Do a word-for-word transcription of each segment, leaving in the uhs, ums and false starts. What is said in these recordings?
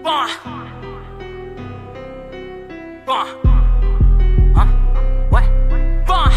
Bond. Bond. Huh? What? Bond.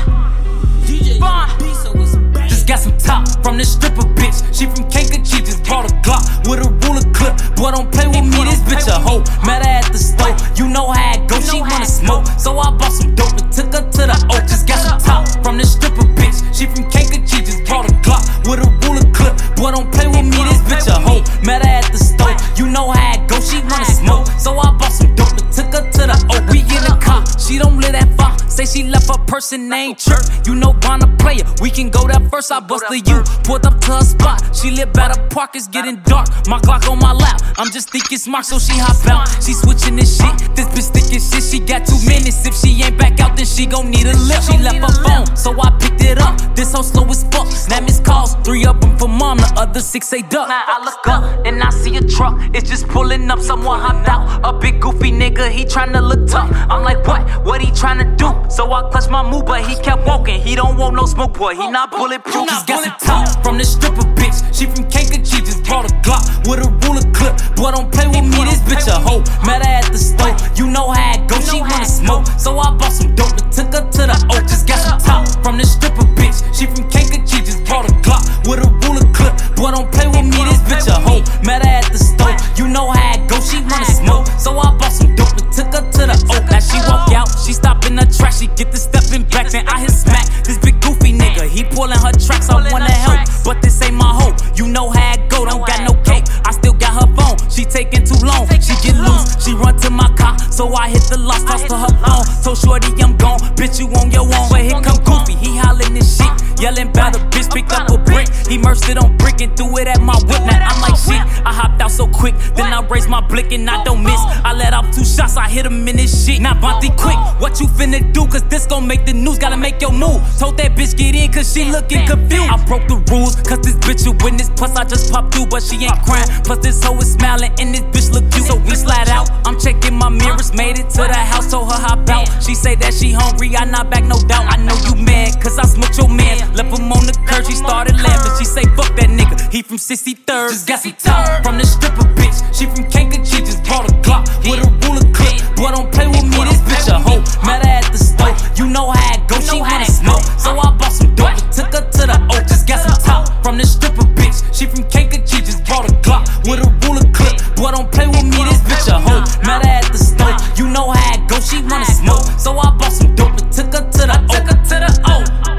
D J Bond. Just got some top from this stripper bitch. She from Kankakee, just brought a Glock with a ruler clip. Boy, don't play with me, this bitch a hoe. Met her at the store, you know how it go. She wanna smoke, so I bought some dope and took her to the O. Just got some top from this stripper bitch. She from Kankakee, just brought a Glock with a ruler clip. Boy, don't play with me, this bitch a hoe. Met her at the store, you know how it go. She wanna smoke, so I bought some dope and took her to the O. We in the car, she don't live that far. Say she left her person named Chirp. You know Bonner player, we can go there first. I busted you, pulled up to her spot. She live by the park, it's getting dark. My Glock on my lap, I'm just thinking smart, so she hop out. She switching this shit, this bitch thinking shit. She got two minutes, if she ain't back out, then she gon' need a lift. She left her phone, so I picked it up. This hoe slow as fuck, now miss calls, three of them for mom, the other six say duck. Now I look up, and I see a truck, it's just pulling up, someone hopped out. A big goofy nigga, he tryna look tough. I'm like, what, what he tryna do? So I clutched my move, but he kept walking. He don't want no smoke, boy, he not bulletproof. Just got some top from this stripper bitch. She from Kankakee, just brought a Glock with a ruler clip. Boy, don't play with me, this bitch a hoe. Met her at the store, you know how it go. She wanna smoke, so I bought some dope and took her to the O. Just got some top from this stripper bitch. She from Kankakee, just brought a Glock with a ruler clip. Boy, don't play with me, this bitch a hoe. Met her at the store, you know how it go. She wanna smoke, so I bought some dope and took her to the O. Now she walk out, she stop in the track, she get the stepping back, then I hit smack. This big goofy nigga, he pulling her tracks, I wanna help, but this ain't my hoe. You know how it go, don't got no cake. I still got her phone, she taking too long. She get loose, she run to my car, so I hit the lock, toss to her phone. Told shorty I'm gone, bitch you on your own. But here come Goofy, he hollering this shit, yelling about a bitch, picked up a brick. He merged it on brick and threw it at my whip. Now I'm like shit, I hopped out so quick, then I raised my blick and I don't miss. I let off two shots, I hit him in his shit. Now Bonte quick, what you finna do? Cause this gon' make the news, gotta make your move. Told that bitch get in cause she looking confused. I broke the rules, cause this bitch a witness. Plus I just popped through, but she ain't crying. Plus this hoe is smiling and this bitch look cute. So we slide out, I'm checking my mirrors. Made it to the house, told her hop out. She say that she hungry, I not back, no doubt. I know you mad, cause I smoked your man. Left him on the curb, she started laughing. She say fuck that nigga, he from sixty-third. Just got some top from this stripper bitch. She from Kankakee, just brought a Glock with a ruler clip. Boy, don't play with me, this bitch a hoe. Met her at the store, you know how it go. She wanna smoke, so I bought some dope and took her to the O. Just got some top from this stripper bitch. She from Kankakee, just brought a Glock with a ruler clip. Boy, don't play with me, this bitch a hoe. Met her at the store, you know how it go. She wanna smoke, so I bought some dope and took her to the O. Took her to the O.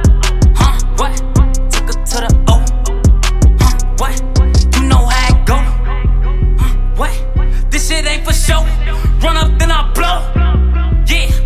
Huh? What? Took her to the O. Huh? What? You know how it go. Huh? What? This shit ain't for show. Run up, then I blow. Yeah.